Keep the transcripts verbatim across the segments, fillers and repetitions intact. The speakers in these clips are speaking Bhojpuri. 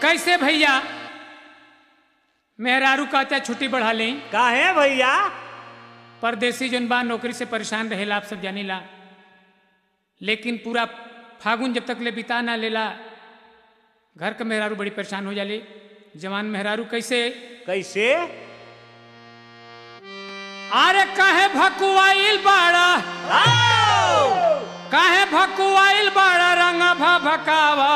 कैसे भैया मेहरारू कहते छुट्टी बढ़ा लें काहे भैया? परदेसी जन बा नौकरी से परेशान रहेला, आप सब जानीला। लेकिन पूरा फागुन जब तक ले बिता ना लेला घर का मेहरारू बड़ी परेशान हो जाले। जवान मेहरारू कैसे कैसे? अरे काहे भकुआइल बाड़ा, काहे भकुआइल बाड़ा रंग भभकावा,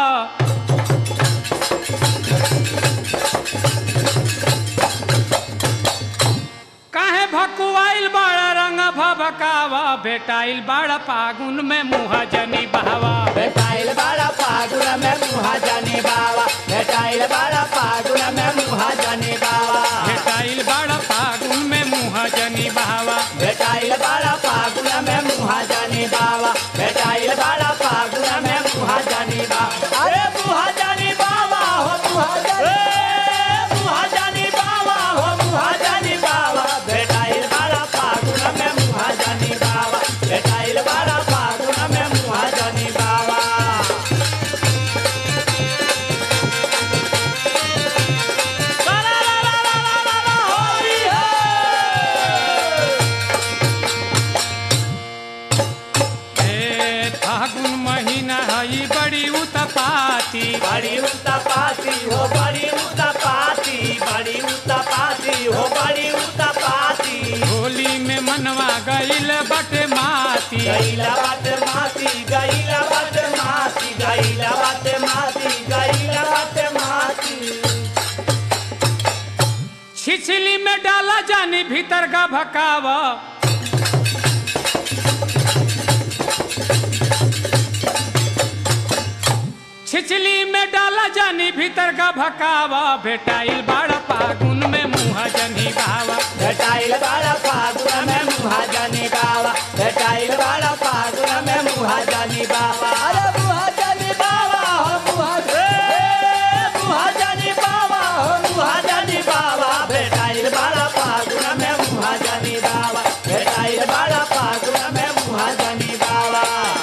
काहे भकुआइल बाड़ा रंग भभकावा, भेटाइल बाड़ा फागुन में मुहा जनी बहावा, भेटाइल बाड़ा फागुन में मुहा जाने बावा, भेटाइल बाड़ा फागुन में मुहा जाने बावा, भेटाइल बाड़ा फागुन में मुहा जनी बहावा, भेटाइल बाड़ा फागुन में मुहा जाने बावा, भेटाइल बाड़ा फागुन में मुहा जाने बावा। अरे मुहा जाने बावा हो मुहा जाने, मुहा जाने बावा हो मुहा जाने बावा, भेटाइल बाड़ा फागुन में मुहा जाने बावा, भेटाइल बाड़ा फागुन में मुहा जाने बावा। फागुन महीना हई बड़ी उतपाती, बड़ी उतपाती हो बड़ी उतपाती, बड़ी उतपाती हो बड़ी उतपाती, होली में मनवा गईल बटे माती, गईला बात माती, गईला बात माती, गईला बात माती, गईला बात माती। छिछली में डाला जानी भीतर का भकावा, छिछली में डाला जानी भीतर का भकावा, भेटाइल बाड़ा फागुन में मुहा जनी बहावा, भेटाइल बाड़ा फागुन में मुहा जाने बावा, भेटाइल बाड़ा फागुन में मुहा जाने बावा। अरे मुहा जाने बावा हो मुहा मुहा जाने बावा हो मुहा जाने बावा, भेटाइल बाड़ा फागुन में मुहा जाने बावा, भेटाइल बाड़ा फागुन में मुहा जाने बावा।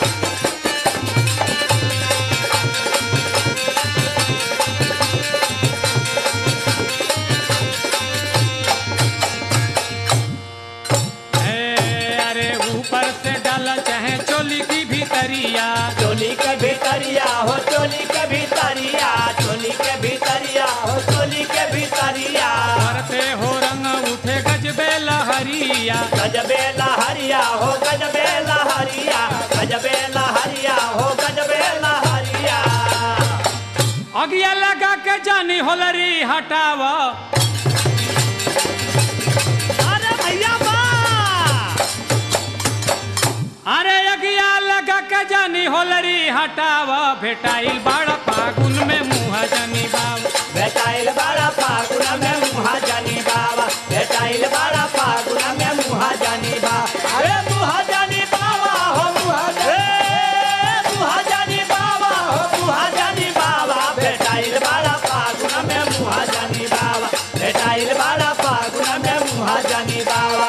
ऊपर से डाला चाहे चोली की भीतरिया, चोली के भीतरिया हो चोली के भीतरिया, चोली के भीतरिया हो चोली के भीतरिया, करते हो रंग उठे गजबे लहरिया, गजबे लहरिया हो गजबे लहरिया, गजबे लहरिया हो गजबे लहरिया। अगिया लगा के जानी होलरी हटावा, अरे भैया बा, अरे अगिया लगा के जानी होलरी हटावा, भेटाइल बाड़ा फागुन में मुहा जनी बावा, भेटाइल बाड़ा फागुन में मुहा जाने बावा, भेटाइल बाड़ा फागुन में मुहा जाने बावा। अरे मुहा जाने बावा हो मुहा जाने, मुहा जाने बावा हो मुहा जाने बावा, भेटाइल बाड़ा फागुन में मुहा जाने बावा, भेटाइल बाड़ा फागुन में मुहा जाने बावा।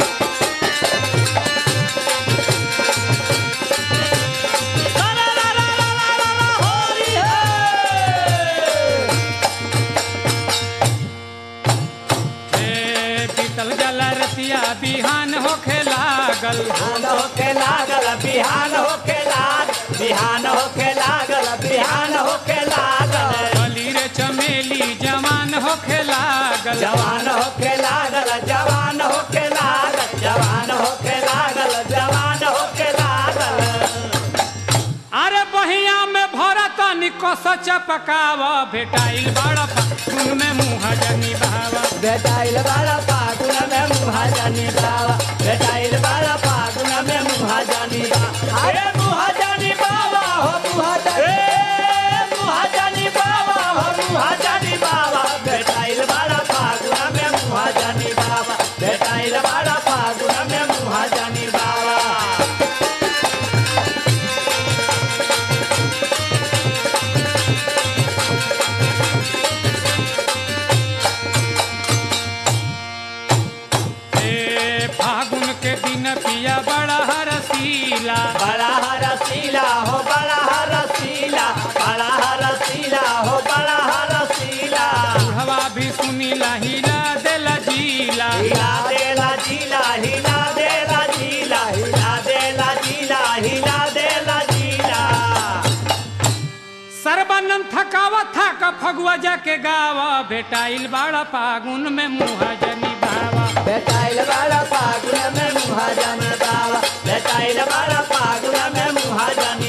बिहान होखे लागल, बिहान होके लागल, बिहान होके लागल, बिहान होके लागल, बिहान होके लागल, कली रे चमेली जवान होखे लागल, जवान होके लागल, जवान होके लागल, जवान होके लागल, जवान होके लागल। अरे बहिया में भरत निकोस चपकावा, भेटाइल बाड़ा फागुन में मुहा जनी बहावा, भेटाइल बाड़ा फागुन में मुहा जाने बावा, भेटाइल बाड़ा फागुन में मुहा जाने बावा। अरे मुहा जाने बावा हो मुहा जाने, मुहा जाने बावा हो मुहा जाने बावा, भेटाइल बाड़ा फागुन में मुहा जाने बावा, भेटाइल बाड़ा फागुन में मुहा जाने बावा। फागुन के दिन पिया बड़ा हरसीला, बड़ा आनंद थकावा थाका फगुआ जाके गावा भेटाइल बाड़ा फागुन में मुहा जनी बावा भेटाइल बाड़ा फागुन में मुहा जानी बावा भेटाइल बाड़ा फागुन में मुहा जानी